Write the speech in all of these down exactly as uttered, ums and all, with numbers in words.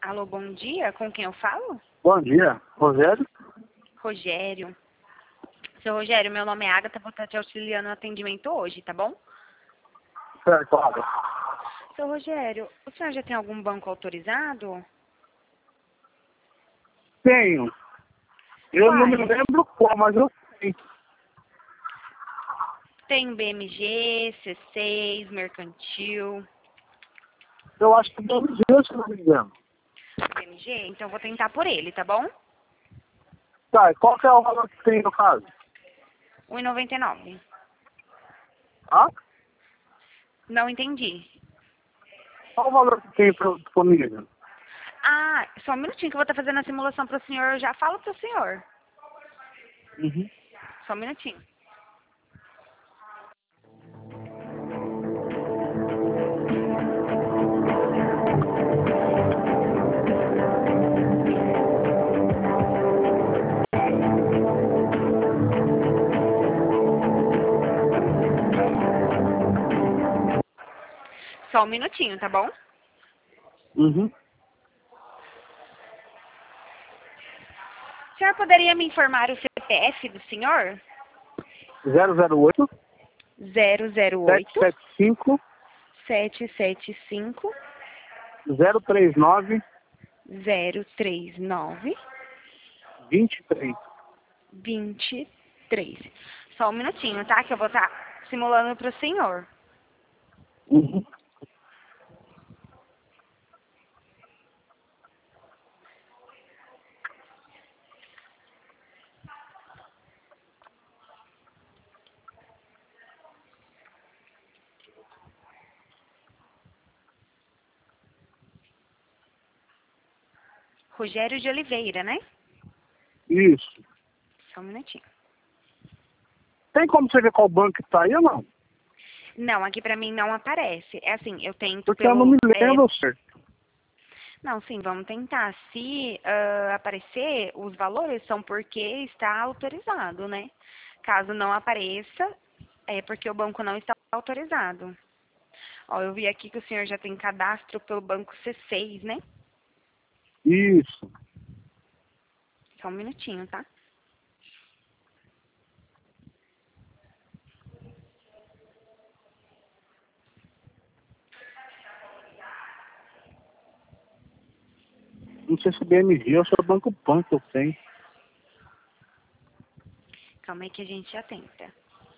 Alô, bom dia. Com quem eu falo? Bom dia, Rogério. Rogério. Seu Rogério, meu nome é Agatha, vou estar te auxiliando no atendimento hoje, tá bom? Certo, claro. Seu Rogério, o senhor já tem algum banco autorizado? Tenho. Eu não me Quais? lembro qual, mas eu tenho. Tem B M G, C seis, Mercantil. Eu acho que deve ser, se não me engano. B M G? Então eu vou tentar por ele, tá bom? Tá, e qual que é o valor que tem no caso? um e noventa e nove. Ah? Não entendi. Qual o valor que tem pro- disponível? Ah, só um minutinho que eu vou estar fazendo a simulação para o senhor. Eu já falo para o senhor. Uhum. Só um minutinho. Só um minutinho, tá bom? Uhum. O senhor poderia me informar o C P F do senhor? zero zero oito, zero zero sete oito, sete cinco, sete sete cinco, zero três nove, zero três nove, dois três. vinte e três. Só um minutinho, tá? Que eu vou estar simulando para o senhor. Uhum. Rogério de Oliveira, né? Isso. Só um minutinho. Tem como você ver qual banco que tá aí ou não? Não, aqui pra mim não aparece. É assim, eu tento Porque eu não me pelo... é, lembro certo. Não, sim, vamos tentar. Se ah, aparecer, os valores são porque está autorizado, né? Caso não apareça, é porque o banco não está autorizado. Ó, eu vi aqui que o senhor já tem cadastro pelo banco C seis, né? Isso. Só um minutinho, tá? Não sei se B M G ou se é o Banco Pan que eu tenho. Calma aí que a gente já tenta.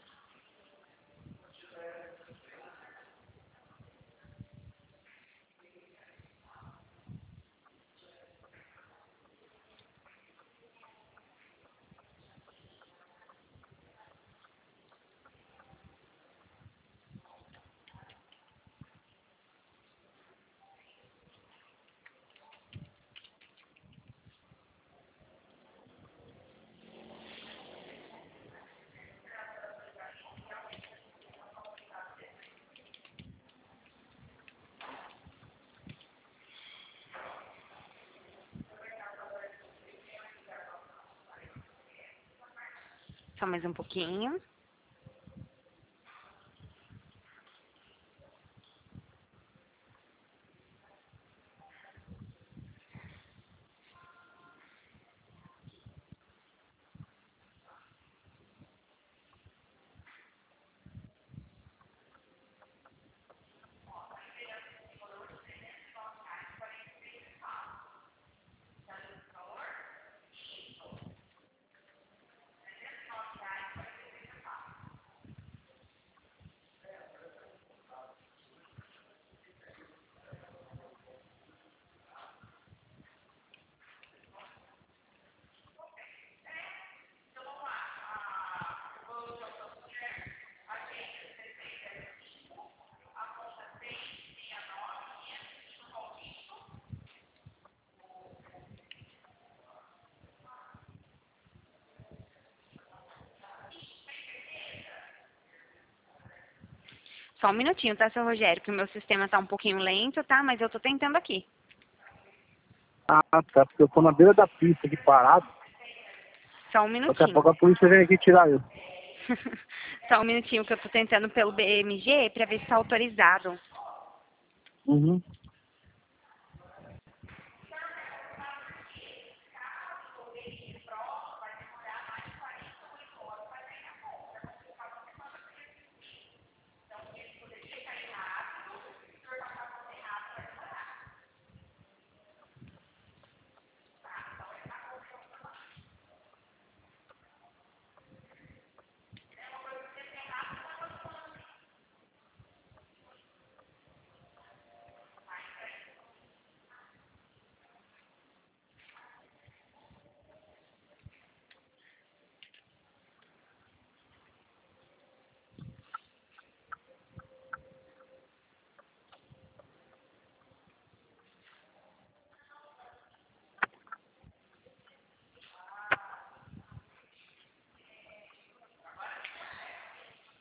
Só mais um pouquinho. Só um minutinho, tá, seu Rogério? Que o meu sistema tá um pouquinho lento, tá? Mas eu tô tentando aqui. Ah, tá. Porque eu tô na beira da pista aqui parado. Só um Daqui a minutinho. pouco a polícia vem aqui tirar eu. Só um minutinho que eu tô tentando pelo B M G pra ver se tá autorizado. Uhum.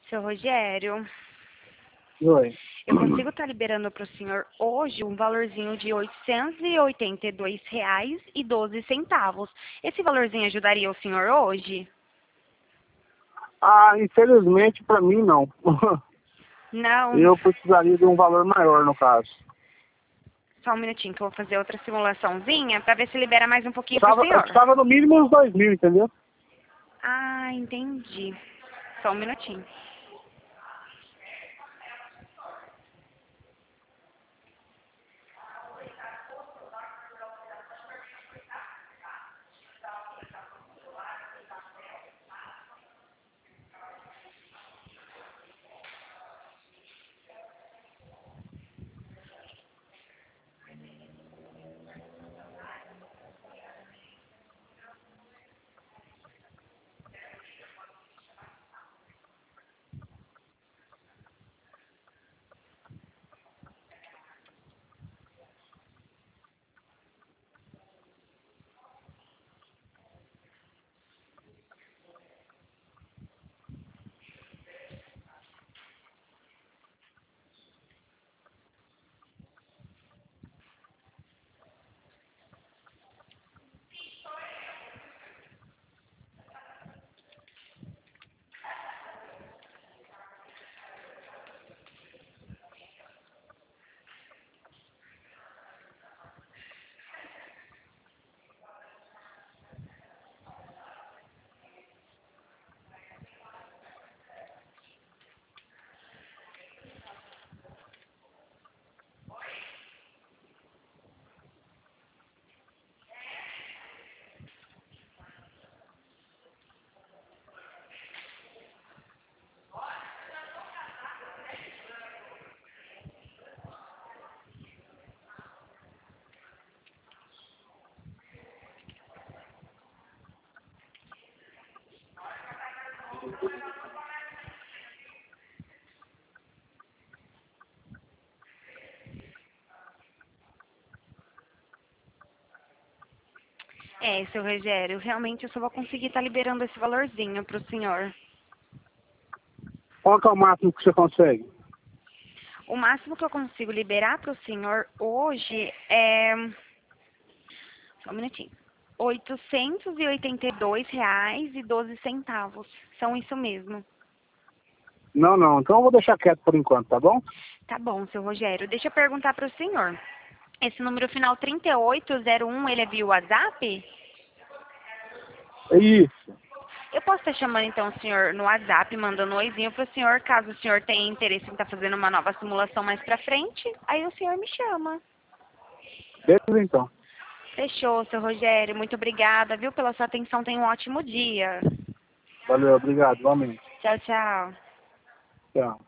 Seu Rogério, Oi. eu consigo estar liberando para o senhor hoje um valorzinho de oitocentos e oitenta e dois reais e doze centavos. Esse valorzinho ajudaria o senhor hoje? Ah, infelizmente para mim não. Não. Eu precisaria de um valor maior no caso. Só um minutinho que eu vou fazer outra simulaçãozinha para ver se libera mais um pouquinho para o Precisava, eu senhor. precisava no mínimo uns dois mil, entendeu? Ah, entendi. Só um minutinho. É, seu Rogério, realmente eu só vou conseguir estar liberando esse valorzinho para o senhor. Qual que é o máximo que você consegue? O máximo que eu consigo liberar para o senhor hoje é... Só um minutinho. oitocentos e oitenta e dois reais e doze centavos. São isso mesmo. Não, não. Então eu vou deixar quieto por enquanto, tá bom? Tá bom, seu Rogério. Deixa eu perguntar para o senhor. Esse número final trinta e oito zero um, ele é via WhatsApp? É isso. Eu posso estar chamando então o senhor no WhatsApp, mandando um oizinho para o senhor, caso o senhor tenha interesse em estar fazendo uma nova simulação mais para frente, aí o senhor me chama. Beleza, então. Fechou, seu Rogério. Muito obrigada, viu, pela sua atenção. Tenha um ótimo dia. Valeu, obrigado, igualmente. Tchau, tchau. Tchau.